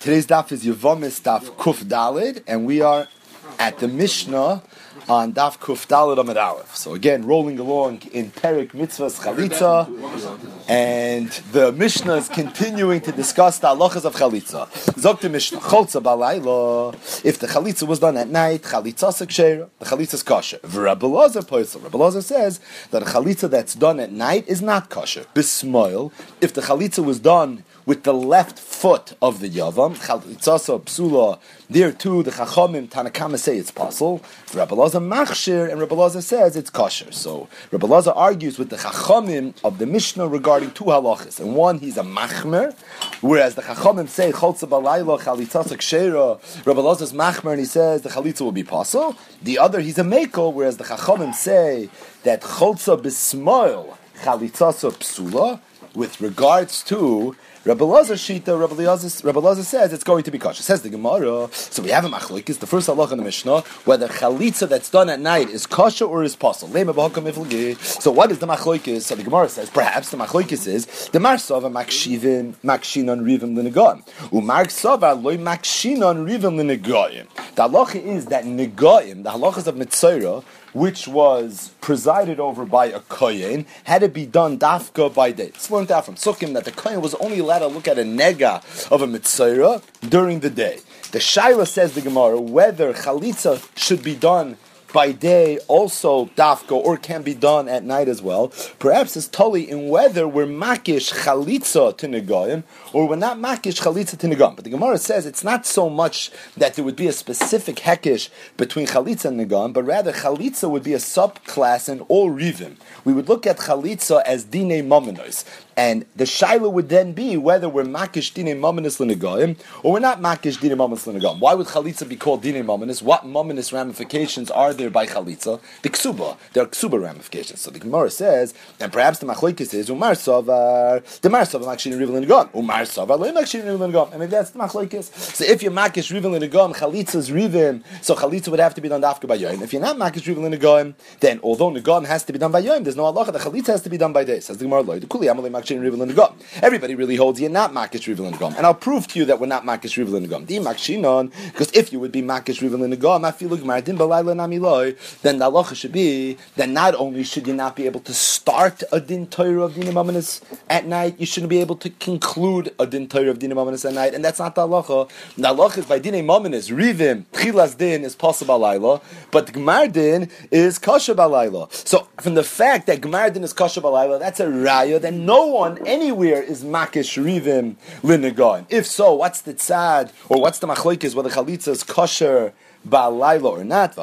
Today's daf is Yevomis daf Kuf Dalid, and we are at the Mishnah on daf Kuf Dalid Amud Aleph. So again, rolling along in Perek Mitzvahs Chalitza, and the Mishnah is continuing to discuss the halachas of Chalitza. Zok the Mishnah, Cholza Balayla, if the Chalitza was done at night, Chalitza Sekshera, the Chalitza is kosher. Rabbi Elazar Poisel, Rabbi Elazar says that a Chalitza that's done at night is not kosher. Bismoil, if the Chalitza was done with the left foot of the Yavam, Chalitzasa Psula, there too the Chachamim Tanakama say it's possible. Rabbi Elazar Machshir, and Rabbi Elazar says it's kosher. So Rabbi Elazar argues with the Chachamim of the Mishnah regarding two halachas. And one, he's a Machmer, whereas the Chachamim say Cholza Balayla, Chalitzasa Kshera, Rabbi Elazar's Machmer, and he says the Chalitza will be possible. The other, he's a Mekel, whereas the Chachamim say that Cholza Bismoil, Chalitzasa Psula, with regards to Rabbi Elazar Shita, Rabbi Elazar says it's going to be kosher. Says the Gemara. So we have a machlokes, the first halacha in the Mishnah, whether chalitza that's done at night is kosher or is possible. So what is the machlokes? So the Gemara says perhaps the machlokes is the marsava makshinon rivim l'negoim, umarsava loy makshinon rivim l'negoim. The halacha is that negoim, the halachas of Mitzorah, which was presided over by a kohen, had to be done dafka by day. It's learned out from Sukkim that the kohen was only allowed to look at a nega of a mitzvah during the day. The Shaila, says the Gemara, whether chalitza should be done by day also dafka or can be done at night as well. Perhaps it's totally in whether we're makish chalitza to negoim or we're not makish chalitza to negoim. But the Gemara says it's not so much that there would be a specific hekish between chalitza and negoim, but rather chalitza would be a subclass in all rivim. We would look at chalitza as dine momenos. And the shaila would then be whether we're makish dine momenos l'negoim or we're not makish dine momenos l'negoim. Why would chalitza be called dine momenos? What momenos ramifications are there by chalitza? The ksuba. There are ksuba ramifications. So the Gemara says, and perhaps the machlokes is umar savar, the mar savar makshin rivin l'negoim, umar savar lo makshin rivin l'negoim. And maybe that's the machlokes. So if you're makish rivin l'negoim, chalitza's rivin, so chalitza would have to be done dafka by yom. If you're not makish rivin l'negoim, then although negoim has to be done by yom, there's no halacha. The chalitza has to be done by day. Says the Gemara, lo kuli amalei makshin rivin l'negoim. Everybody really holds you're not makish rivin l'negoim, and I'll prove to you that we're not makish rivin l'negoim. Di makshinon, because if you would be makish rivin l'negoim, I feel like mardin balayla namiloi. Then the halacha should be that not only should you not be able to start a din Torah of dinim amanis at night, you shouldn't be able to conclude a din Torah of dinim amanis at night, and that's not the halacha. The halacha is by dinim amanis rivim tchilas din is possible balayla, but gmar din is kosher balayla. So from the fact that gmar din is kosher balayla, that's a raya that no one anywhere is makish rivim l'negoim. If so, what's the tzad or what's the machlokes whether chalitza is kosher Ba'alayla or not?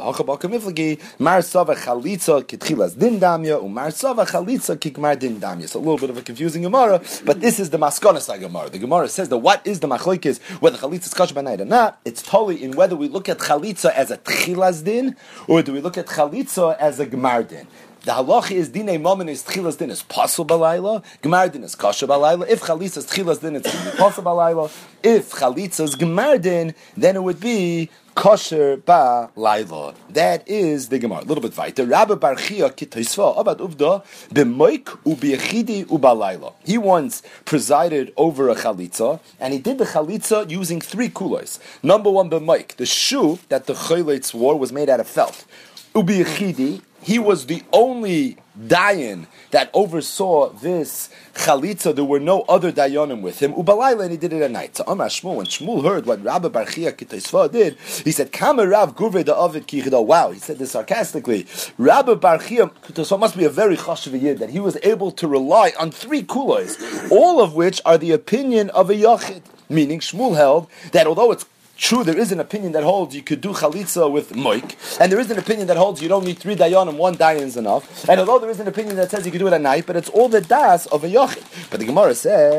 Mar sava chalitza kitchilas din damya, umar sava chalitza kikmar din damya. So a little bit of a confusing Gemara, but this is the maskonas Gemara. The Gemara says that what is the machlokes whether chalitza is kosher by night or not? It's totally in whether we look at chalitza as a tchilas din or do we look at chalitza as a gmar din. The halacha is dinei momenis tchilas din is possible balayla, gmar din is kosher balayla. If chalitza is tchilas din, it's possible balayla. If chalitza is gmar din, then it would be kosher ba laila. That is the Gemara. A little bit weiter. Rabbi Bar Chia kitoisva abad uvda b'moik u'biechidi u'balayla. He once presided over a chalitza, and he did the chalitza using three kulos. Number one, b'moik. The shoe that the chayleitz wore was made out of felt. U'biechidi. He was the only dayan that oversaw this chalitza. There were no other dayanim with him. Ubalayla, and he did it at night. So Amar Shmuel, when Shmuel heard what Rabbi Bar Chia Kitaisva did, he said, Kama Rav Gurve da Ovid Kichida. Wow, he said this sarcastically. Rabbi Bar Chia Kitaisva must be a very chashuv yid that he was able to rely on three kulos, all of which are the opinion of a yachid. Meaning Shmuel held that although it's true, there is an opinion that holds you could do chalitza with moik, and there is an opinion that holds you don't need three dayanim, one dayan is enough. And although there is an opinion that says you could do it at night, but it's all the das of a yochid. But the Gemara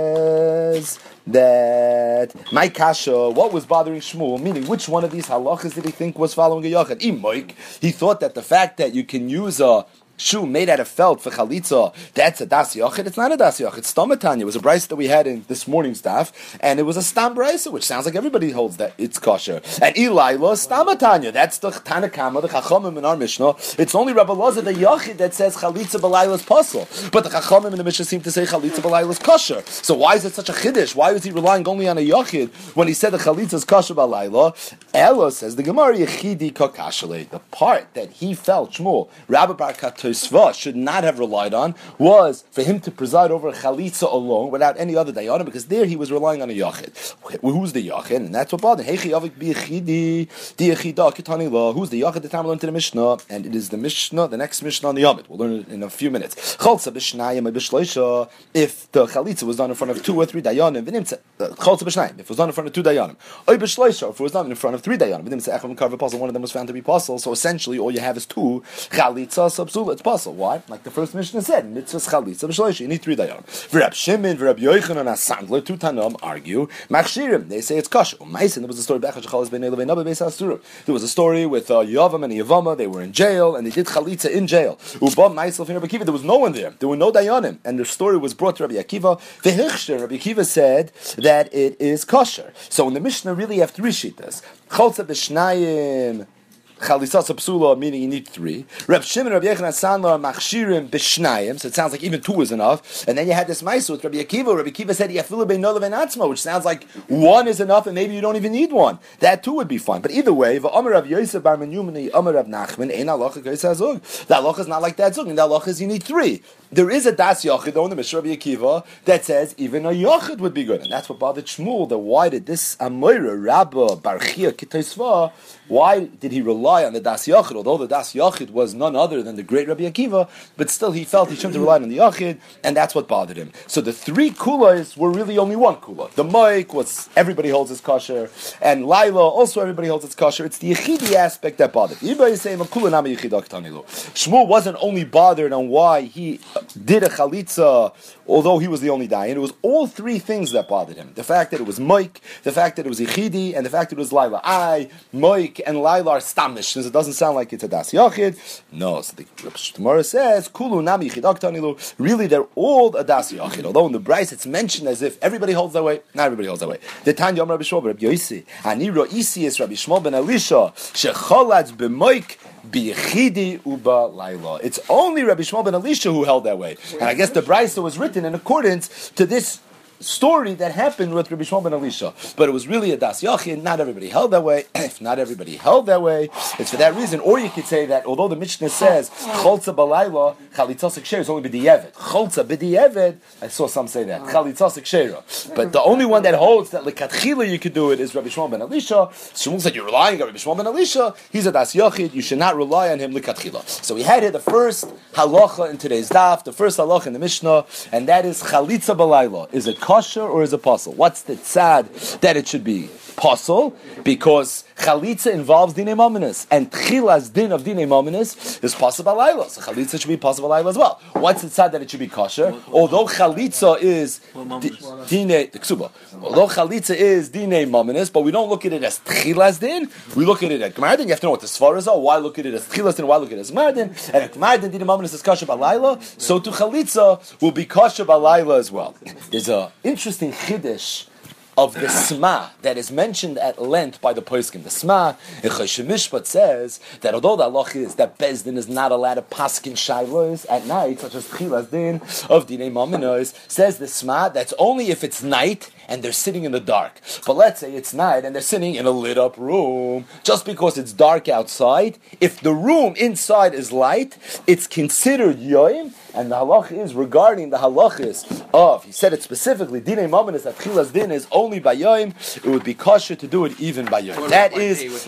says that my kasha, what was bothering Shmuel, meaning which one of these halachas did he think was following a yochid? Moik, he thought that the fact that you can use a shoe made out of felt for chalitza, that's a das yachid. It's not a das yachid. It's Stamatanya. It was a brisa that we had in this morning's daf, and it was a stam brisa, which sounds like everybody holds that it's kosher. And Ilaila Stamatanya. That's the Tanakama, the Chachamim in our Mishnah. It's only Rabbi Lazar the yachid that says chalitza b'layla is puzzle, but the Chachamim in the Mishnah seem to say chalitza b'layla is kosher. So why is it such a chiddush? Why was he relying only on a yachid when he said the chalitza is kosher b'layla? Ella says the Gemara yechidi kakashale. The part that he felt Shmuel Rabbi Bar Tosva should not have relied on was for him to preside over a chalitza alone without any other dayanim, because there he was relying on a yachid. Who's the yachid? And that's what bothered. Heichi avik biyechidi diechida kitani la. Who's the yachid? The time we learned to the Mishnah, and it is the Mishnah, the next Mishnah on the Yomid. We'll learn it in a few minutes. Chalza b'shnayim b'shloisha. If the chalitza was done in front of 2 or 3 dayanim, chalza b'shnayim. If it was done in front of 2 dayanim, oy b'shloisha. If it was done in front of 3 dayanim, one of them was found to be puzzle. So essentially, all you have is 2 chalitza subsula. It's puzzle. Why? Like the first Mishnah said, mitzvahs chalitza b'shloisha. You need 3 dayanim. V'Rab Shimon, V'Rab Yochanan, Asandler, 2 Tanam argue machshirim. They say it's kosher. There was a story there was a story with Yavam and Yavama. They were in jail and they did chalitza in jail. There was no one there. There were no dayanim, and the story was brought to Rabbi Akiva. Rabbi Akiva said that it is kosher. So in the Mishnah, really have 3 shitas. Chalza b'shnayim. Chalitza psula, meaning you need 3. Reb Shimon, Rabbi Yochanan, Sandlar, Machshirim, B'shnayim. So it sounds like even 2 is enough. And then you had this ma'aseh with Rabbi Akiva. Rabbi Akiva said Yafilu be'no le'ben atzma, which sounds like 1 is enough, and maybe you don't even need 1. That too would be fine. But either way, v'Amar Rav Yosef bar Menyumini, Amar Rav Nachman, ein halacha k'yoseh hazug. The halacha is not like that zug, and the halacha is you need 3. There is a das yachid on the Mishnah Rabbi Akiva that says even a yachid would be good, and that's what bothered Shmuel. That why did this Amoira Rabba Barchia Kitosva? Why did he rely on the das yachid? Although the das yachid was none other than the great Rabbi Akiva, but still he felt he shouldn't have relied on the yachid, and that's what bothered him. So the 3 kulas were really only 1 kula. The moik was everybody holds his kosher, and Laila also everybody holds its kosher. It's the yechidi aspect that bothered. Shmuel wasn't only bothered on why he did a chalitza, although he was the only dayan. It was all 3 things that bothered him. The fact that it was moik, the fact that it was yichidi, and the fact that it was Laila. Moik and Laila are stamish, since it doesn't sound like it's a das yachid. No, so the Gemara says, Kulu nami yichid. Really, they're all a das yachid. Although in the Bryce it's mentioned as if everybody holds that way. Not everybody holds that way. The Tanya Rabbi Shmuel Rabbi Yosi, Ani Roisi is Rabbi Shmuel ben Elisha, shecholatz b'moik B'yichidi uba laila. It's only Rabbi Shmuel ben Elisha who held that way, and I guess the Brisa was written in accordance to this story that happened with Rabbi Shmuel ben Elisha. But it was really a das yachid. Not everybody held that way. If not everybody held that way, it's for that reason. Or you could say that although the Mishnah says cholza balayla chalitzasik sheira is only b'di'evet. Cholza b'di'evet. I saw some say that chalitzasik sheira. But the only one that holds that lekatchila you could do it is Rabbi Shmuel ben Elisha. Shmuel said you're relying on Rabbi Shmuel ben Elisha. He's a das yachid. You should not rely on him lekatchila. So we had here the first halacha in today's daf, the first halacha in the Mishnah, and that is chalitza balayla. Is it kosher or is it puzzle? What's the tzad that it should be puzzle? Because chalitza involves dinei mamonos, and tchilas din of dinei mamonos is puzzle balayla. So chalitza should be puzzle balayla as well. What's the tzad that it should be kosher? Although chalitza is dinei ksuba, although chalitza is dinei mamonos, but we don't look at it as tchilas din. We look at it as gemar din. You have to know what the svaras are. Why look at it as tchilas din? Why look at it as gemar din? And if gemar din dinei mamonos is kosher balayla, so to chalitza will be kosher balayla as well. There's a interesting chiddush of the Sma that is mentioned at length by the Poskim. The Sma in Choshen Mishpat says that although the halach is that Beis Din is not allowed to paskin shaylos at night, such as Tchilas Din of Dinei Mamonos, says the Sma that's only if it's night and they're sitting in the dark. But let's say it's night and they're sitting in a lit up room. Just because it's dark outside, if the room inside is light, it's considered yoim. And the halach is regarding the halachis of, he said it specifically, dinei mamonos that tchilas din is only by yoim. It would be kosher to do it even by yoim. That is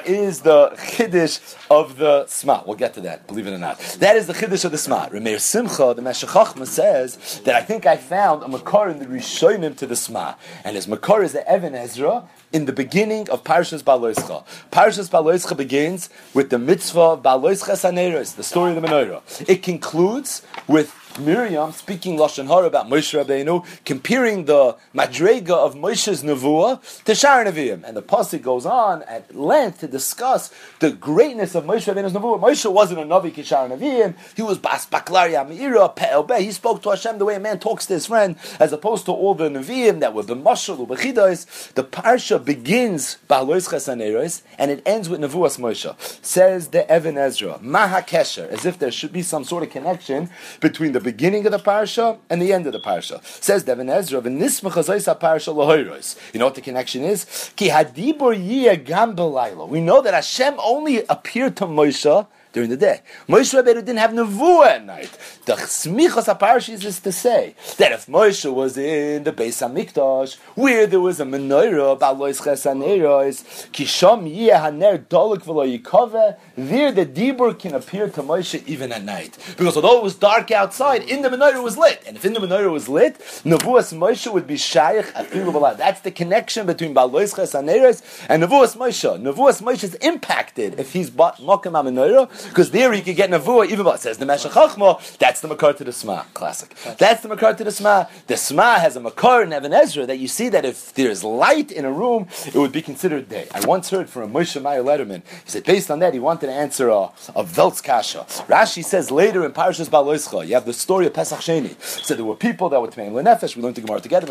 the chiddush of the Sma. We'll get to that, believe it or not. That is the chiddush of the Sma. Remeir Simcha, the Meshech Chochmah, says that I think I found a makar in the Rishonim to the Sma, and his makar is the Even Ezra in the beginning of Parshas Baloischa. Parshas Baloischa begins with the mitzvah of Baloischa Saneros, the story of the menorah. It concludes with Miriam speaking Lashon Hara about Moshe Rabbeinu, comparing the Madrega of Moshe's Nevuah to Shar Nevi'im. And the Pasuk goes on at length to discuss the greatness of Moshe Rabbeinu's Nevuah. Moshe wasn't a Navi Kishar Nevi'im. He was Bas Baklaria Meira, Pe'el Be. He spoke to Hashem the way a man talks to his friend, as opposed to all the Nevi'im that were B'mashal, B'chidos. The Parsha begins Ba'alois Chesaneros, and it ends with Nevuas Moshe. Says the Even Ezra, Maha Kesher, as if there should be some sort of connection between the beginning of the Parsha and the end of the Parsha. Says the Even Ezra, V'nismach Azayis HaParsha L'hoiros. You know what the connection is? Ki hadibur yiyeh gam b'laylo. We know that Hashem only appeared to Moshe during the day. Moshe Rabbeinu didn't have nevuah at night. The smichas haparshis is to say that if Moshe was in the Beis Hamikdash, where there was a menorah, ba'alois chesaneros, kisham yeh haner dolok v'lo yikove, there the dibur can appear to Moshe even at night. Because although it was dark outside, in the menorah was lit. And if in the menorah was lit, nevuas Moshe would be shaykh afilu b'la. That's the connection between ba'alois chesaneros and nevuas Moshe. Nevuas Moshe is impacted if he's mokem ha-menorah, because there he could get nevuah even more. It says the Meshech Chachma, that's the makar to the Sma. Classic. That's the makar to the Sma. The Sma has a makar in Even Ezra that you see that if there's light in a room, it would be considered day. I once heard from a Moshe Meyer Letterman, he said based on that he wanted to answer a Veltz Kasha. Rashi says later in Parashas Ba'aloischa, you have the story of Pesach Sheni. So there were people that were Tmeim L'Nefesh, we learned the Gemara together,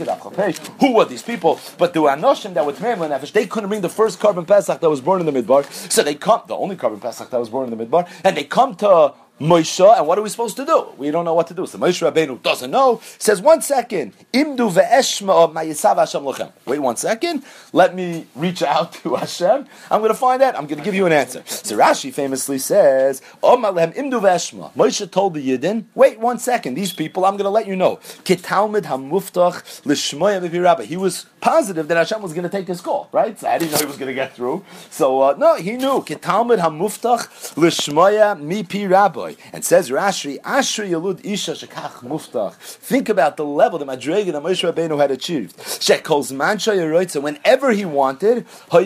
who were these people? But there were Anoshim that were Tmeim L'Nefesh, they couldn't bring the first carbon Pesach that was born in the Midbar, so they come, the only carbon Pesach that was born in the Midbar, and they come to Moshe, and what are we supposed to do? We don't know what to do. So Moshe Rabbeinu doesn't know. Says, 1 second. Imdu ve'eshma ma'isav Hashem lochem. Wait 1 second. Let me reach out to Hashem. I'm going to find out. I'm going to give you an answer. So Rashi famously says, Omalem imdu ve'eshma. Moshe told the Yidden, wait 1 second. These people, I'm going to let you know. Ketalmid hamuftach l'shmoya mipi rabbi. He was positive that Hashem was going to take his call, right? So I didn't know he was going to get through. So, no, he knew. Ketalmid hamuftach l'shmoya mipi rabbi. And says Rashi, Ashri Yalud Isha Shekach Muftach. Think about the level that Madrega that Moshe Rabbeinu had achieved. Shekol's Mancha Yeroitza, whenever he wanted,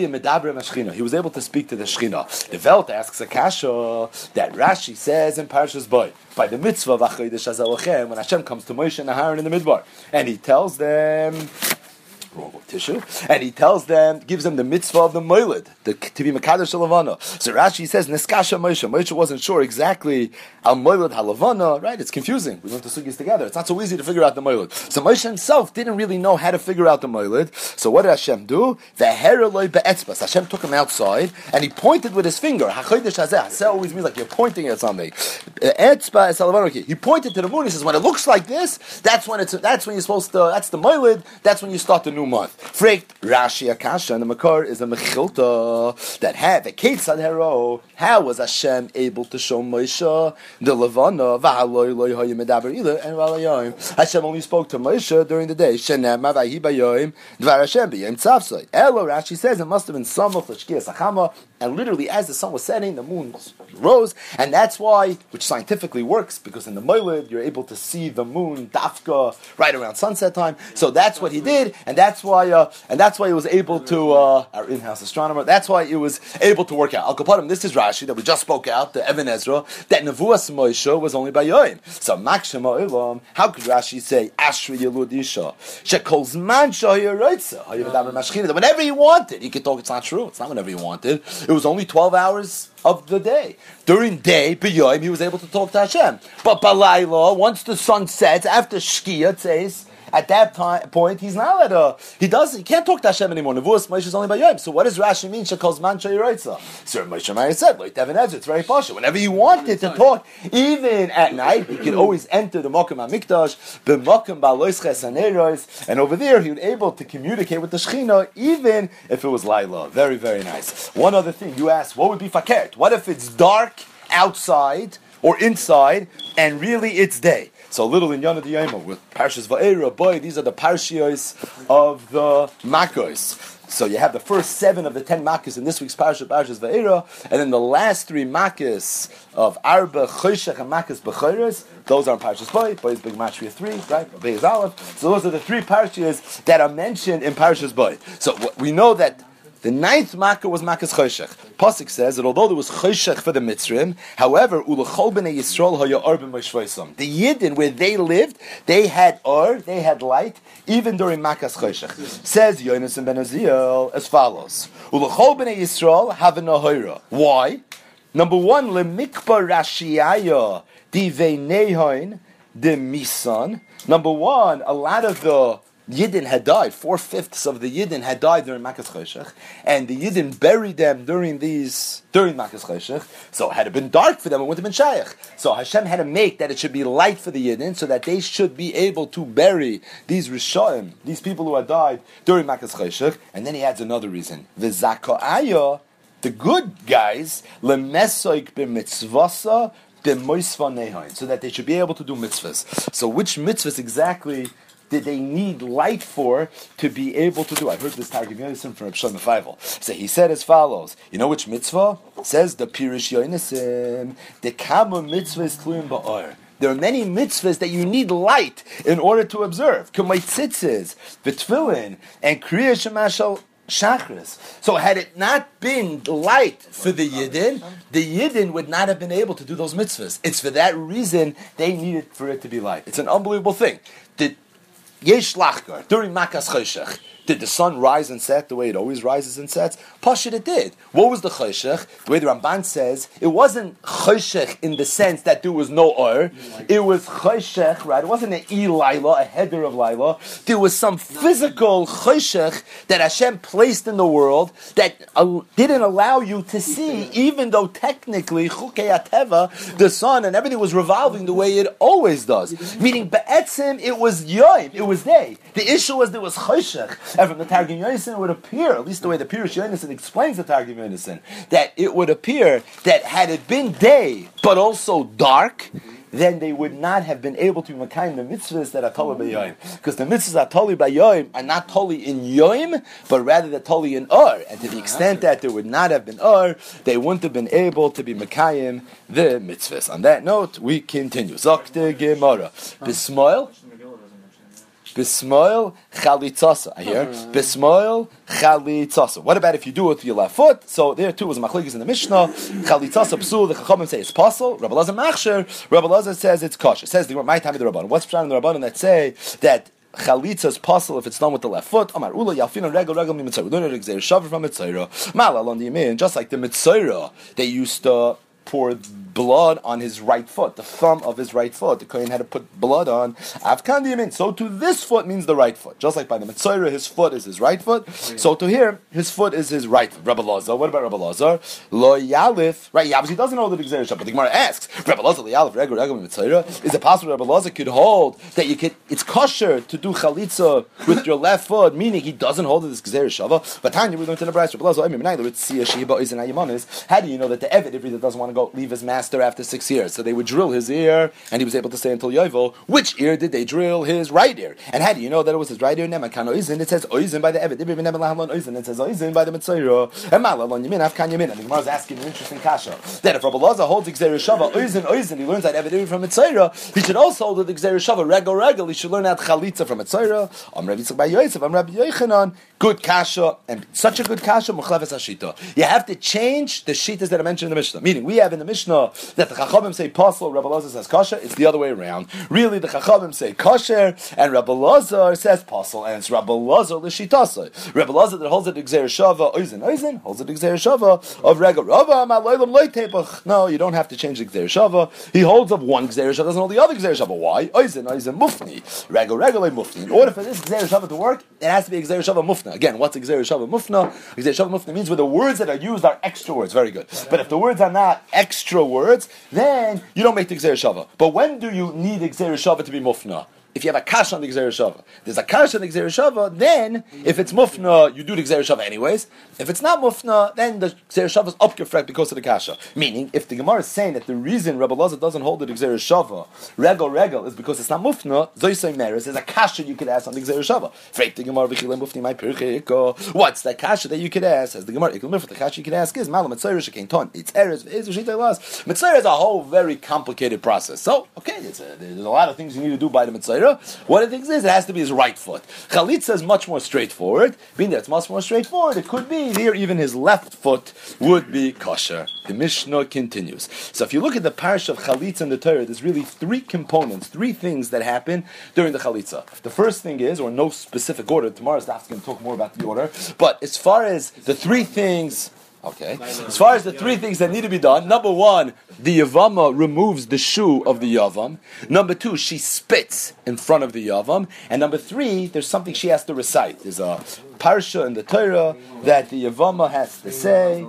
he was able to speak to the Shechina. The Velt asks a kasha that Rashi says in Parshas Boy, by the mitzvah of Achodesh Hazalochem, when Hashem comes to Moshe and Aharon in the Midbar, and he tells them, tissue, and he tells them, gives them the mitzvah of the moiled, to be Mekadosh Halavana. So Rashi says, Neskasha Moshe. Moshe wasn't sure exactly al moiled halavana, right? It's confusing. We learned the sugis together. It's not so easy to figure out the moiled. So Moshe himself didn't really know how to figure out the moiled. So what did Hashem do? Ve'hereloi be'etzbas. Hashem took him outside and he pointed with his finger. Hachodesh hazeh. Hazeh always means like you're pointing at something. Etzba es halavana. He pointed to the moon. He says, when it looks like this, that's when you're supposed to. That's the moiled. That's when you start the new month. Freaked Rashi Akasha, and the Makar is a Mechilta that had the Ketzad Hero. How was Hashem able to show Moshe the Levana? And Hashem only spoke to Moshe during the day. Elo Rashi says it must have been Samach L'Shkias Achama, and literally as the sun was setting, the moon rose, and that's why, which scientifically works, because in the Moiled you're able to see the moon dafka right around sunset time. So that's what he did, and that's why he was able to our in-house astronomer. That's why he was able to work out. Al Kapadim, this is Rashi that we just spoke out, the Even Ezra, that Nevuas Moshe was only by Yoim. So Makshema Olam, how could Rashi say Ashri Yelud Isha Shekol Zman Shahiyaroitza that whenever he wanted he could talk? It's not true. It's not whenever he wanted. It was only 12 hours of the day. During day, b'yoyim, he was able to talk to Hashem. But b'layla, once the sun sets, after Shkia, it says, at that point, he's not he can't talk to Hashem anymore. Nevuas Moshe is only by Yom. So what does Rashi mean? Shekol Zman Shayiroitza. So Moshe Meyer said, like Even Ezra, it's very partial. Whenever he wanted to talk, even at night, he could always enter the Mokum HaMikdash, the Mokum Ba'alois Chesaneros, and over there he was able to communicate with the Shechina, even if it was Laila. Very, very nice. One other thing, you asked, what would be fakert? What if it's dark outside or inside, and really it's day? So a little in Yana Diyama with Parshas Va'era, boy, these are the Parshios of the Makkos. So you have the first 7 of the 10 Makkos in this week's Parshas Va'era, and then the last 3 Makkos of Arba, Choshech, and Makkos B'chayres, those are in Parshas Boy. Boy is Big Mashria 3, right? Boy is Aleph. So those are the 3 Parshios that are mentioned in Parshas Boy. So we know that The ninth makkah was makkah's choshech. Pasuk says that although there was choshech for the Mitzrim, however, ulechol b'nei Yisrael haya or b'moshvoisam. The Yidden, where they lived, they had or, they had light, even during makkah's choshech. Says Yonasan ben Aziel as follows: ulechol b'nei Yisrael have a nahoira. Why? Number one, lemikba rashiaya divei nehoin de misan. Number one, a lot of the Yidden had died. 4/5 of the Yidden had died during Makkah's Choshech, and the Yidden buried them during Makkah's Choshech. So had it been dark for them, it wouldn't have been Shaykh. So Hashem had to make that it should be light for the Yidden, so that they should be able to bury these Rishonim, these people who had died during Makkah's Choshech. And then he adds another reason: V'zaka'aya, the good guys, lemesoik b'mitzvasa b'moisva nehoin, so that they should be able to do mitzvahs. So which mitzvahs exactly did they need light for to be able to do? I've heard this Targum Yonasan from Reb Shlomo Feivel. So he said as follows: you know which mitzvah? It says the Pirush Yonasan, the Kama mitzvah is tluyim ba'or. There are many mitzvahs that you need light in order to observe. K'may tzitzis, v'tfilin, and kriya shemashal Shachris. So had it not been light for the Yidden would not have been able to do those mitzvahs. It's for that reason they needed for it to be light. It's an unbelievable thing. Did Yesh Lachgar, during Makas Choshech, did the sun rise and set the way it always rises and sets? Pashut, it did. What was the Choshech? The way the Ramban says, it wasn't Choshech in the sense that there was no Or. It was Choshech, right? It wasn't an Laila, a header of Laila. There was some physical Choshech that Hashem placed in the world that didn't allow you to see, even though technically, Chukei HaTeva, the sun and everything was revolving the way it always does. Meaning, Be'etzim, it was Yom, it was day. The issue was there was Choshech. And from the Targum Yonasan, it would appear, at least the way the Pirush Yonasan explains the Targum Yonasan, that it would appear that had it been day, but also dark, then they would not have been able to be Makayim the mitzvahs that are Toli B'Yoyim. Because the mitzvahs that are Toli B'Yoyim are not Toli in Yoyim, but rather they're Toli in Or. And to the extent that there would not have been Or, they wouldn't have been able to be Makayim the mitzvahs. On that note, we continue. Zokte Gemara. Bismoil chalitzasa. I hear Bismoil chalitzasa. What about if you do it with your left foot? So there too was machlokes in the Mishnah. Chalitzasa psul. The Chachamim say it's possible. Rabbi Elazar machsher. Rabbi Elazar says it's kosher. Says the my time of the Rabbanan. What's the Rabbanan that say that chalitza is possible if it's done with the left foot? Amar ula yalfina regel mi mitzayra. We learn it exer shaver from mitzayra. Malal on the yamin. Just like the mitzayra, they used to pour blood on his right foot, the thumb of his right foot. The Kohen had to put blood on Avkan Yamin. So to this foot means the right foot. Just like by the Mitzayra, his foot is his right foot. So to here, his foot is his right foot. Rabbi Elazar, what about Rabbi Elazar? Lo Yalif, right? He obviously doesn't hold the Gzerah Shabbat. But the Gemara asks, Rabbi Elazar, Lo Yalif, Regel, Mitzayra, is it possible Rabbi Elazar could hold that you could, it's kosher to do chalitza with your left foot, meaning he doesn't hold this Gzerah Shabbat? But Tanya, we learned in the Brayso, Rabbi Elazar, how do you know that the Eved, if he doesn't want to go leave his master after 6 years? So they would drill his ear, and he was able to stay until Yovel. Which ear did they drill? His right ear. And how do you know that it was his right ear? It says Oizin by the Evet. It says Oizin by the Mitzayra. And Malalon Yamin, Afkan Yamin. And the Gemara is asking an interesting kasha. That if Rabbi Elazar holds Gzerah Shava, Oizin, he learns that Evet from Mitzayra, he should also hold the Gzerah Shava, Regel, he should learn that Chalitza from Mitzayra. Rabbi Yitzchak by Yosef, Rabbi Yochanan. Good kasha, and such a good kasha, Muchleves HaShita. You have to change the shitas that I mentioned in the Mishnah. Meaning, we have in the Mishnah that the Chachamim say Pasal, Rabbi Elazar says Kasher. It's the other way around. Really, the Chachamim say Kasher, and Rabbi Elazar says Pasal, and it's Rabbi Elazar l'Shitasa. Rabbi Elazar that holds it Gzerah Shava, Oizin, holds it Gzerah Shava of Regel. No, you don't have to change the Gzerah Shava. He holds up one Gzerah Shava, doesn't hold the other Gzerah Shava. Why? Oizin, Mufni. Regel, Mufni. In order for this Gzerah Shava to work, it has to be a Gzerah Shava Mufna. Again, what's Gzerah Shava Mufna? Gzerah Shava Mufna means where the words that are used are extra words. Very good. But if the words are not extra words, then you don't make the Gzerah Shava. But when do you need Gzerah Shava to be Mufna? If you have a kash on the Gzerah Shava. There's a kash on the Gzerah Shava, then, if it's Mufna, you do the Gzerah Shava anyways. If it's not Mufna, then the Gzerah Shava is upgefrekt because of the kasha. Meaning, if the Gemara is saying that the reason Rabbi Elazar doesn't hold the Gzerah Shava, regel, is because it's not Mufna, Zoysay Meres, there's a kasha you could ask on the Gzerah Shava. Frek the Gemara, V'chilem Mufni, my pircheko. What's that kasha that you could ask? As the Gemara, the kasha you could ask is, Malam, Mitzayra, Shekein Ton, it's Eres, Mitzayra is a whole very complicated process. So, okay, there's a lot of things you need to do by the Mitzayra. Torah. One of the things is it has to be his right foot. Chalitza is much more straightforward. Being that it's much more straightforward, it could be here even his left foot would be kosher. The Mishnah continues. So if you look at the parish of Chalitza in the Torah, there's really three components, three things that happen during the Chalitza. The first thing is, or no specific order, tomorrow's daf is going to talk more about the order, but as far as the three things, as far as the three things that need to be done, number one, the Yavama removes the shoe of the Yavam. Number two, she spits in front of the Yavam. And number three, there's something she has to recite. There's a parsha in the Torah that the Yavama has to say.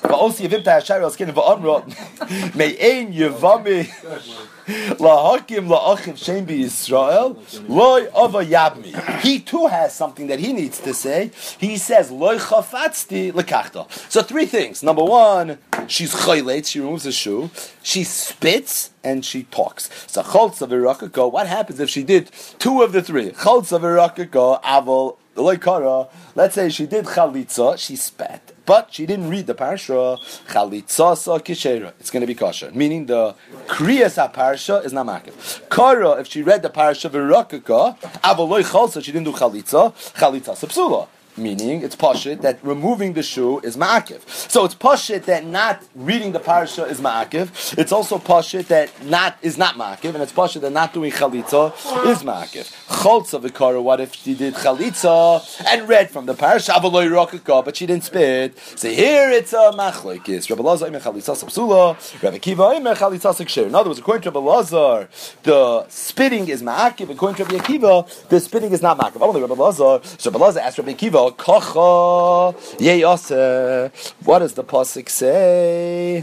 Me'ein Yavami Lahakim la'achim shem b'Yisrael loy ava yabmi. He too has something that he needs to say. He says loy chafatzti lekachta. So three things. Number one, she's chaylet, she removes the shoe. She spits and she talks. So choltza v'rakako. What happens if she did two of the three? Choltza v'rakako aval loy kara. Let's say she did chalitza, she spat, but she didn't read the parsha. Chalitza sa kishera. It's going to be kosher. Meaning the kriyas parsha is not makif. Kara, if she read the parsha v'rakaka, avaloi chalsa, she didn't do chalitza. Chalitza sapsula. Meaning it's pashit that removing the shoe is ma'akiv. So it's pashit that not reading the parsha is ma'akiv. It's also pashit that is not ma'akiv, and it's pashit that not doing chalitza is ma'akiv. Cholza v'kara, what if she did chalitza and read from the parsha avaloi rokaka, but she didn't spit? So here it's a machlokes. Rabbi Lazar imer chalitza sapsula, Rabbi Akiva imer chalitza sekshir. In other words, according to Rabbi Lazar, the spitting is ma'akiv. According to Rabbi Akiva, the spitting is not ma'akiv. Only Rabbi Lazar. So Rabbi Lazar asked Rabbi Akiva, Kocha yeyase. What does the pasuk say?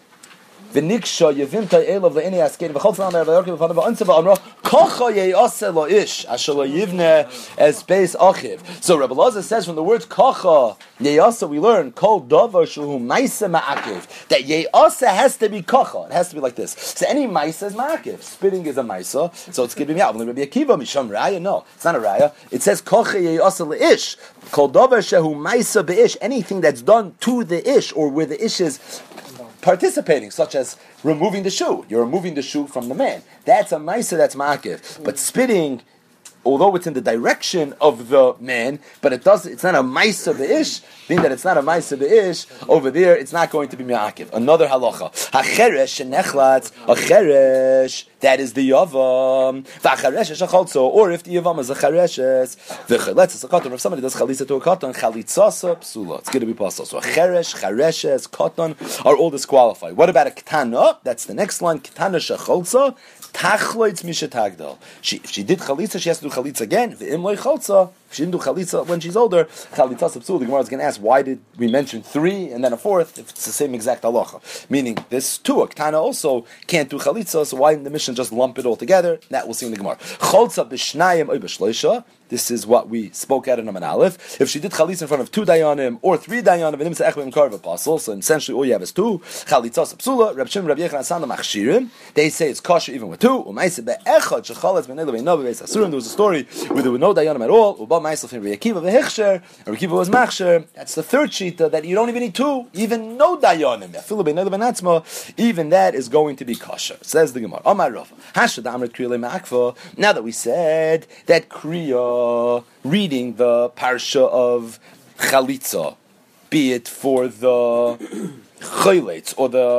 V'niksha yevimta elav le'ini askein v'chol tzanam v'yorkim v'fanav v'antzeva amra kocha yeyase lo ish asher lo yivne es beis achiv. So Rabbi Lazar says from the words kocha yeyase we learn kol davar shuhu ma'isa ma'akiv, that yeyase has to be kocha. It has to be like this. So any ma'isa is ma'akiv. Spitting is a ma'isa, so it's giving me out. Rabbi Akiva misham raya. No, it's not a raya. It says kocha yeyase lo ish. Kol davar shehu ma'isa beish. Anything that's done to the ish or where the ish is participating, such as removing the shoe. You're removing the shoe from the man. That's a ma'isa, that's ma'akiv. But spitting, although it's in the direction of the man, but it's not a ma'isa be'ish, being that it's not a ma'isa be'ish, over there it's not going to be ma'akiv. Another halacha. Ha'cheresh shenechlatz, ha'cheresh, that is the yavam. V'acharesh is a chalzo, or if the yavam is a chareshes, v'chaletz is a katan. If somebody does chalitza to a katan, chalitzasa psula. It's going to be possible. So a cheresh, chareshes, katan are all disqualified. What about a ketana? That's the next line. Ketana shechalza, tachloitz mishetagdal. If she did chalitza, she has to do chalitza again. V'im loy chalza. If she didn't do chalitza when she's older, chalitza psula. The Gemara is going to ask, why did we mention three and then a fourth if it's the same exact halacha? Meaning this too, a ketana also can't do chalitza, so why in the Mishnah just lump it all together? That we'll see in the Gemara. Cholza b'shnayim oy b'shloisha. This is what we spoke at in Aman Aleph. If she did chalitza in front of two dayanim or three dayanim, and nimsa echvim karv apostle, so essentially all you have is two. Chalitza psula. Reb Shimon, Reb Yechon, Asana machshirim. They say it's kosher even with two. Umayse be'echad shechaletz b'nei leveinav be'es asurim. There was a story where there were no dayanim at all. Uba ma'isel from Reb Akiva v'hechsher. Reb Akiva was machsher. That's the third shita, that you don't even need two, even no dayanim. Afilu b'nei leveinatzma. Even that is going to be kosher. Says the Gemara. Amar Rav. Hashad amrit kriya le'ma'akva. Now that we said that kriya, reading the parsha of chalitza, be it for the chayletz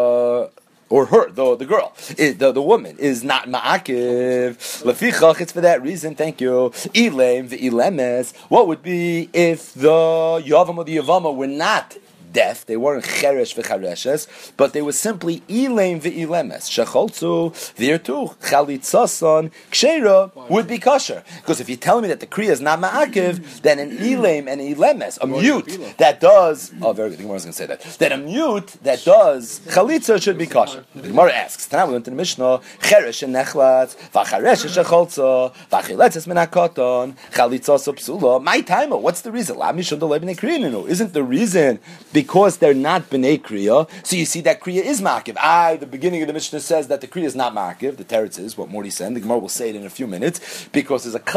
or her, the girl, the woman, is not ma'akiv. Lefichach, it's for that reason. Thank you. Ilem ve'ilemes. What would be if the yavam or the yavama were not deaf? They weren't cheresh v'chareshes, but they were simply ilem ve'ilemes. Shecholzu, there too, chalitzason, ksheira would be kosher. Because if you tell me that the kriya is not ma'akiv, then an ilem and an ilemes, a mute that does, very good, the Gemara was going to say that, then a mute that does chalitza should be kosher. The Gemara asks, Tana, we went to the Mishnah, cheresh and nechlatz, v'charesh shecholza, v'achiletzes min hakoton, chalitzasa psula. My time, what's the reason? Isn't the reason because they're not b'nei kriya? So you see that kriya is ma'akiv. The beginning of the Mishnah says that the kriya is not ma'akiv. The teretz is what Morty said. The Gemara will say it in a few minutes because there's a klal.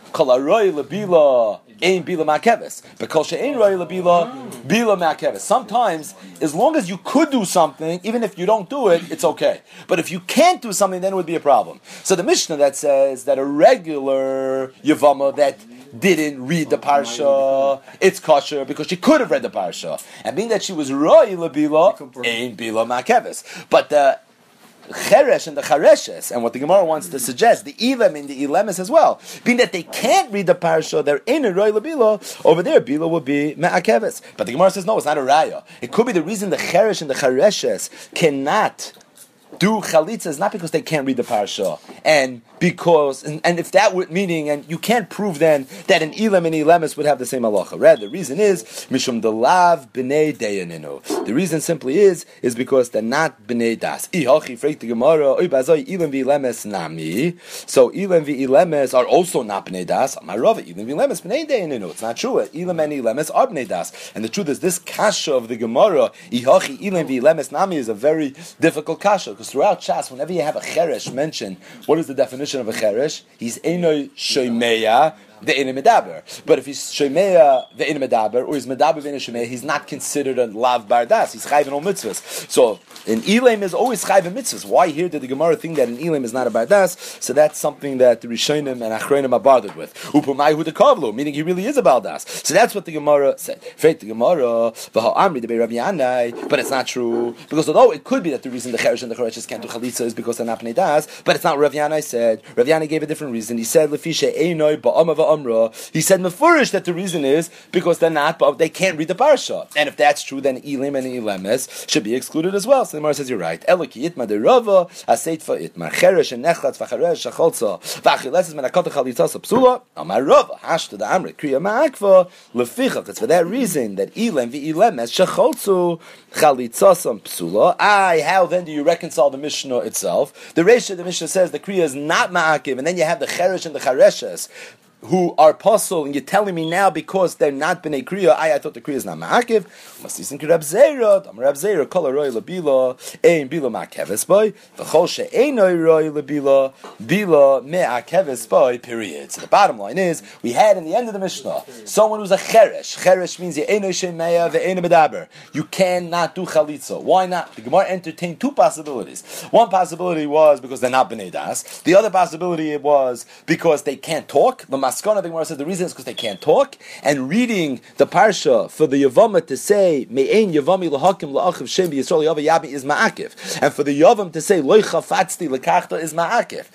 Kol haroy lebila ein bila ma'akeves. But kol she'ein roy lebila bila ma'akeves. Sometimes, as long as you could do something, even if you don't do it, it's okay. But if you can't do something, then it would be a problem. So the Mishnah that says that a regular Yavama that didn't read the parsha, it's kosher because she could have read the parsha. And being that she was roy lebila ein bila ma'akeves. But the Cheresh and the Chareshes, and what the Gemara wants to suggest, the Elam and the Elemis as well, being that they can't read the parsha, they're in a Roy Labila, over there, Bila will be Me'akeves. But the Gemara says, no, it's not a Raya. It could be the reason the Cheresh and the Chareshes cannot do chalitza is not because they can't read the parsha, and because and if that would meaning, and you can't prove then that an Elam and Elamis would have the same halacha. Rather, the reason is mishum delav b'nei dayaninu. The reason simply is because they're not b'nei das. Ihachi freik the Gemara oy bazoi Elam v'Elemis nami. So Elam v'Elemis are also not b'nei das. Amarava Elam v'Elemis b'nei dayaninu. It's not true. Elam and Elamis are b'nei das. And the truth is, this kasha of the Gemara Ihachi Elam v'Elemis nami is a very difficult kasha. Because throughout Shas, whenever you have a cheresh mentioned, what is the definition of a cheresh? He's enoi shomeya the ene medaber. But if he's shomeya the ene medaber, or he's medaber the ene shomeya, he's not considered a lav bardas. He's chayv in all mitzvahs. So an elam is always chayv in mitzvahs. Why here did the Gemara think that an elam is not a bardas? So that's something that the Rishonim and Achronim are bothered with. Upamai hu dekavlu, meaning he really is a bardas. So that's what the Gemara said. Freit the Gemara v'ha amri debei Rav Yanai, but it's not true, because although it could be that the reason the cheresh and the chereshes can't do chalitza is because they're not bnei das, but it's not what Rav Yanai said. Rav Yanai gave a different reason. He said lefishe einoi ba'ama va'amra. He said mefurish that the reason is because they're not, but they can't read the parsha. And if that's true, then Elim and Elemes should be excluded as well. So the Gemara says you're right. Eloki itma de rava aseitfa itma cheresh and nechlatz v'cheresh shacholza v'achiles menakot chalitza psula amar rava hash to the amrit kriya ma'akva lefichach. It's for that reason that Elim v'Elemes shacholzu chalitzasam psula. How then do you reconcile the Mishnah itself? The Reisha, the Mishnah says the kriya is not ma'akiv, and then you have the cheresh and the chareshes who are puzzled, and you're telling me now because they're not b'nei kriya, I thought the kriya is not ma'akiv. Must listen to Reb Zera. Reb Zera kol haroy lebila ein bila ma'akeves boy v'chol she'einoi roy lebila bila me'akeves boy. Period. So the bottom line is we had in the end of the Mishnah someone who's a cheresh. Cheresh means ye'einoi shemeya ve'einoi medaber. You cannot do chalitza. Why not? The Gemara entertained two possibilities. One possibility was because they're not b'nei das. The other possibility was because they can't talk. The Maskana, the Gemara says the reason is because they can't talk, and reading the parsha for the Yavama to say Me'ein Yavami lahakim la'achiv shem b'Yisrael Yava Yabi is ma'akiv, and for the Yavam to say Loi chafatzti lekachta is ma'akiv.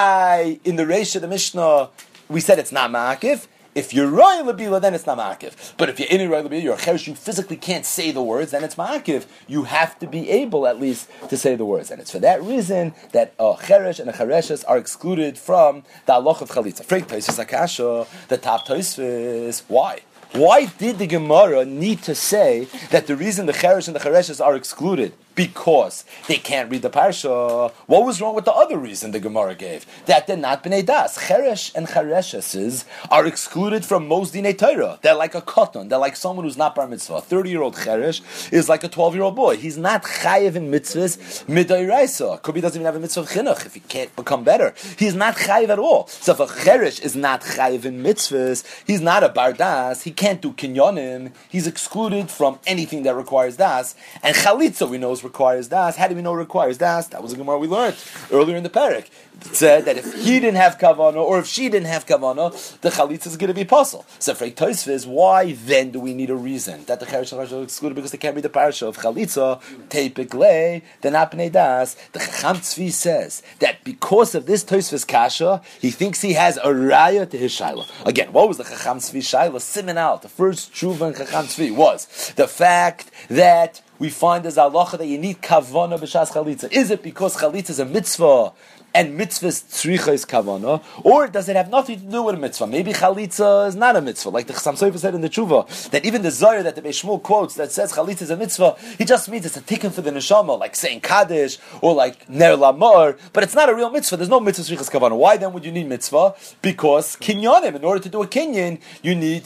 In the Reisha of the Mishnah, we said it's not ma'akiv. If you're roy lebila, then it's not ma'akiv. But if you're in roy lebila, you're a cheresh, you physically can't say the words, then it's ma'akiv. You have to be able at least to say the words, and it's for that reason that a cheresh and a chereshes are excluded from the halach of chalitza. Freik Tosfos Akasha, the top Tosfos. Why? Why did the Gemara need to say that the reason the cheresh and the chereshes are excluded because they can't read the parsha? What was wrong with the other reason the Gemara gave? That they're not b'nei das. Cheresh and chereshes are excluded from most dinei Torah. They're like a katan. They're like someone who's not bar mitzvah. A 30-year-old cheresh is like a 12-year-old boy. He's not chayev in mitzvahs midairaisa. Could be doesn't even have a mitzvah of chinuch if he can't become better. He's not chayev at all. So if a cheresh is not chayev in mitzvahs, he's not a bar das. He can't do kinyonim. He's excluded from anything that requires das. And chalitza we know requires das. How do we know it requires das? That was a Gemara we learned earlier in the parak. It said that if he didn't have kavanah, or if she didn't have kavanah, the chalitza is going to be puzzle. So for Tosfos, why then do we need a reason that the cheresh and are excluded because they can't read the parasha of chalitza? Teipik they're not b'nei das. The Chacham Tzvi says that because of this Tosfos kasha, he thinks he has a raya to his shaila. Again, what was the Chacham Tzvi shaila? Siman out. The first tshuva in Chacham Tzvi was the fact that we find as halacha that you need kavana b'shas chalitza. Is it because chalitza is a mitzvah and mitzvah's tzricha is kavana, or does it have nothing to do with a mitzvah? Maybe chalitza is not a mitzvah, like the Chassam Sofer said in the Tshuva, that even the Zohar that the Beis Shmuel quotes that says chalitza is a mitzvah, he just means it's a tikkun for the neshama, like saying kaddish or like ner lamor, but it's not a real mitzvah. There's no mitzvah tzrichas kavana. Why then would you need mitzvah? Because kinyanim, in order to do a kinyan, you need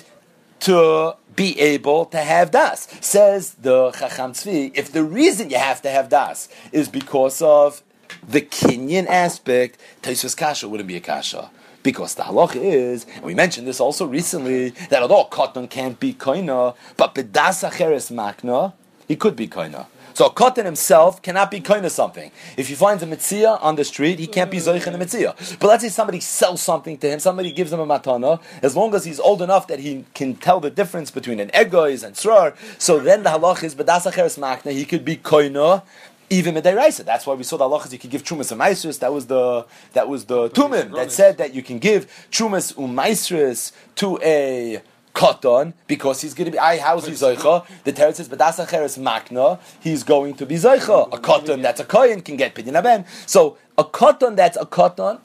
to be able to have das. Says the Chacham Tzvi, if the reason you have to have das is because of the kinyan aspect, Tosfos kasha wouldn't be a kasha. Because the halacha is, and we mentioned this also recently, that although a katan can't be koina, but bedas acheres makna, he could be koina. So a katan himself cannot be koina something. If he finds a mitzia on the street, he can't be zoich in the mitzia. But let's say somebody sells something to him, somebody gives him a matana, as long as he's old enough that he can tell the difference between an egois and srar, so then the halach is bedas acheres makna, he could be koina, even midiraisa. That's why we saw the halachas you could give trumas umaisris. That was the tumim that said that you can give trumas umaisris to a katan because he's going to be how's he zoicha? The Torah says bedas acheres makna. He's going to be zoicha. A katan that's a kohen can get pidyon aben. So a katan that's a katan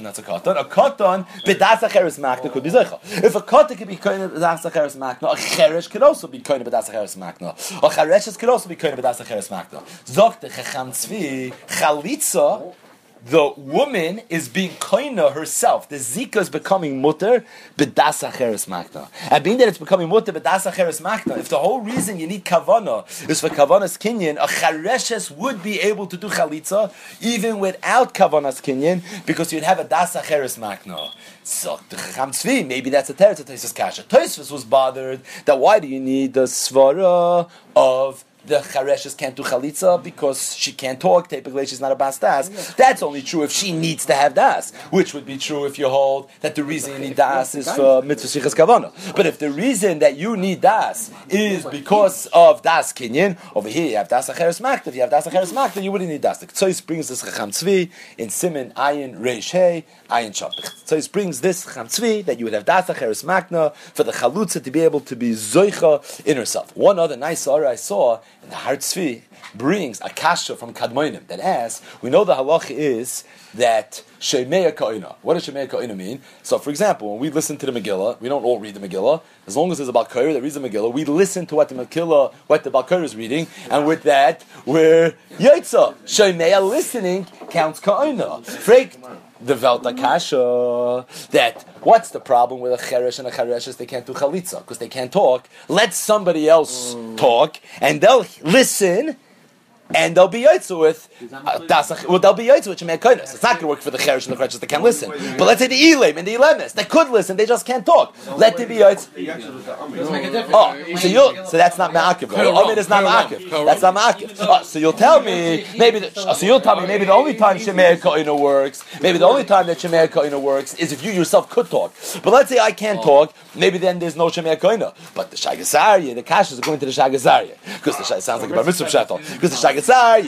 bedas acheres makna could be zoicha. If a katan could be kohen bedas acheres makna, a cheresh could also be kohen bedas acheres makna. A chereshes could also be kohen bedas acheres makna. Zok the chacham tzvi chalitza. The woman is being koina herself. The zika is becoming mutter bedas acheres makna. And being that it's becoming mutter bedas acheres makna, if the whole reason you need kavana is for kavanas kinyan, a chareshes would be able to do chalitza even without kavanas kinyan because you'd have a das acheres makna. So the chacham tzvi, maybe that's a teretz. Tosfos kasha. Tosfos was bothered that why do you need the svara of the chareshes can't do chalitza because she can't talk. Typically, she's not a bas das. That's only true if she needs to have das, which would be true if you hold that the reason you need das is for mitzvah shichas kavana. But if the reason that you need das is because of das kinyan, over here you have das acheres makta. If you have das acheres makta, you wouldn't need das. The Ktsois brings this chacham tzvi in Siman Ayin Reish Hey Ayin Shav. The Ktsois brings this chacham tzvi that you would have das acheres makna for the chalutza to be able to be zoicha in herself. One other nice aura I saw. And the Har Tzvi brings a kasha from Kadmonim that asks, we know the halacha is that Shemei Ka'ina. What does Shemei Ka'ina mean? So, for example, when we listen to the Megillah, we don't all read the Megillah. As long as there's a Balkair that reads the Megillah, we listen to what the Balkair is reading, and with that, we're Yaitza. Shemei listening counts Ka'ina. Freik the Velta Kasha, that what's the problem with a cheresh and a chereshes? They can't do chalitza because they can't talk. Let somebody else talk, and they'll listen, and they'll be yaitzu with they'll be yaitzu with shemei kodesh. It's not going to work for the cheresh and the chereshes. They can't listen. But let's say the elim and the elemis, they could listen, they just can't talk. Let them be yaitzu. Oh, so that's not ma'akiv. Omid is not ma'akiv. That's not ma'akiv. So you'll tell me maybe the only time shemei kodesh works, maybe the only time that shemei kodesh works is if you yourself could talk. But let's say I can't talk, maybe then there's no shemei kodesh. But the shagasarya, the kashas are going to the shagasarya because the sounds like a bar mitzvah shatol. Because the shagasarya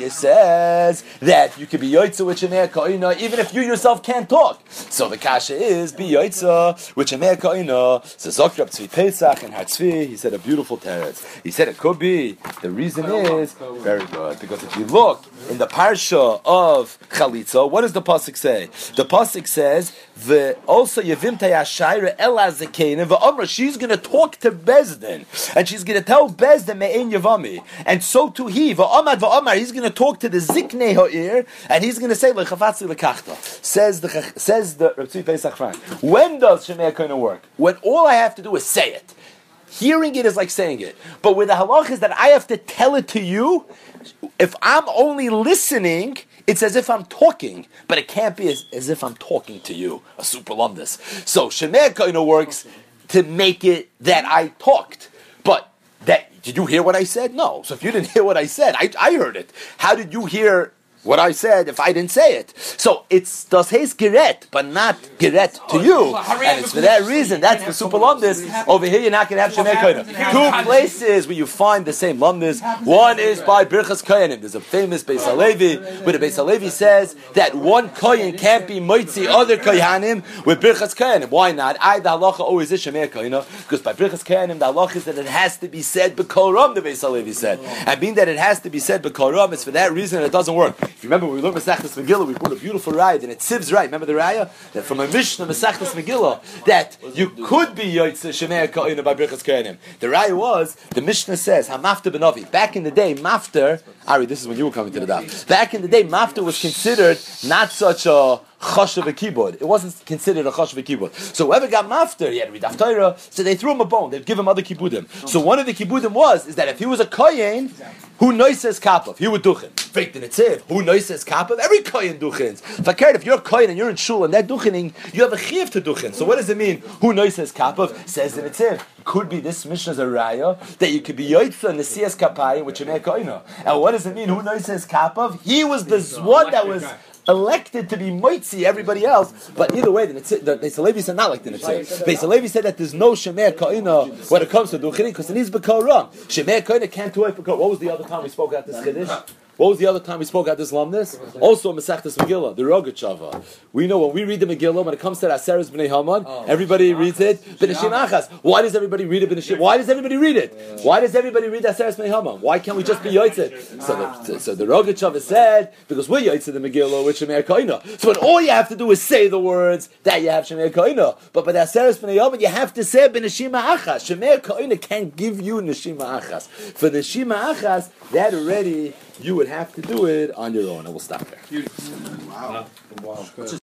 says that you can be yoitza with shemei kodesh even if you yourself can't talk. So the kasha is be yoitza with shemei kodesh. So Zokrab Tzvi Pesach and Har Tzvi, he said a beautiful teretz. He said it could be. The reason is very good because if you look in the parsha of Chalitza, what does the pasuk say? The pasuk says, also Yevim Tayashayra Elazakein v'Amra. She's going to talk to Bezdin, and she's going to tell Bezdin Me'en Yavami, and so too he v'Amad. He's going to talk to the Ziknei Ha'ir, and he's going to say Lechavatzi Lekachta. Says the Reb Tzvi Pesach Frank. When does Shemei Koina work? When all I have to do is say it. Hearing it is like saying it. But with the halach is that I have to tell it to you. If I'm only listening, it's as if I'm talking, but it can't be as if I'm talking to you, a superlumdus. So Shemei Koina works to make it that I talked. But did you hear what I said? No. So if you didn't hear what I said, I heard it. How did you hear what I said if I didn't say it? So it's das heißt geret, but not geret to you. And it's for that reason, that's the super lumdis. Over here you're not going to have Shemei Koina. 2 places where you find the same lumdis. One is by Birchas Koyanim. There's a famous Beis Halevi, where the Beis Halevi says that one Koyan can't be moitzi other Koyanim with Birchas Koyanim. Why not? The halacha always is Shemei Koina, because by Birchas Koyanim, the halacha is that it has to be said b'kol ram, the Beis Halevi said. And being that it has to be said b'kol ram, it's for that reason it doesn't work. If you remember when we learned Masechtas Megillah, we put a beautiful raya, and it sivs right. Remember the raya? That from a Mishnah Masechtas Megillah, that you could be Yotzei Shemei Koina by Birchas Koyanim. The raya was, the Mishnah says, HaMafter Benovi. Back in the day, Mafter, Ari, this is when you were coming to the daf. Back in the day, Mafter was considered not such a chashav kibud. It wasn't considered a chashav kibud. So whoever got mafter, he had to read Haftarah, so they threw him a bone. They'd give him other kibudim. So one of the kibudim is that if he was a kohen, who noises kapav, he would duchen. Fake the netziv, who noises kapav, every kohen duchens. If you're a kohen and you're in shul and they're duchening, you have a chiv to duchen. So what does it mean? Who noises kapav? Says the netziv. Could be this Mishnah's a raya that you could be yoitza and the siyas kapayim which you make koino. And what does it mean? Who noises kapav? He was the one that was elected to be moitzi everybody else. But either way, the Beis Halevi said not like the Netziv. Beis Halevi said that there's no shemer koino when it comes to duchening because it needs b'kora. Shemer koino can't do it b'kora. What was the other time we spoke about this chiddush? What was the other time we spoke about this lumnus? Also Masechtas Megillah, the Rogatshava. We know when we read the Megillah, when it comes to Aseres B'nai Haman, everybody reads it B'nashim Achas. Why does everybody read it B'nashim? Why does everybody read it? Why does everybody read Aseres B'nai Haman? Why can't we just be Yotzed? So the Rogatshava said, because we're Yotzed the Megillah with Shemer Koina. So when all you have to do is say the words that you have Shemer Koina. But by the Aseres B'nai Haman, you have to say B'nashim Achas. Shemer Koina can't give you Nashim Achas. For Nashim Achas, that already you would have to do it on your own. And we'll stop there. Wow.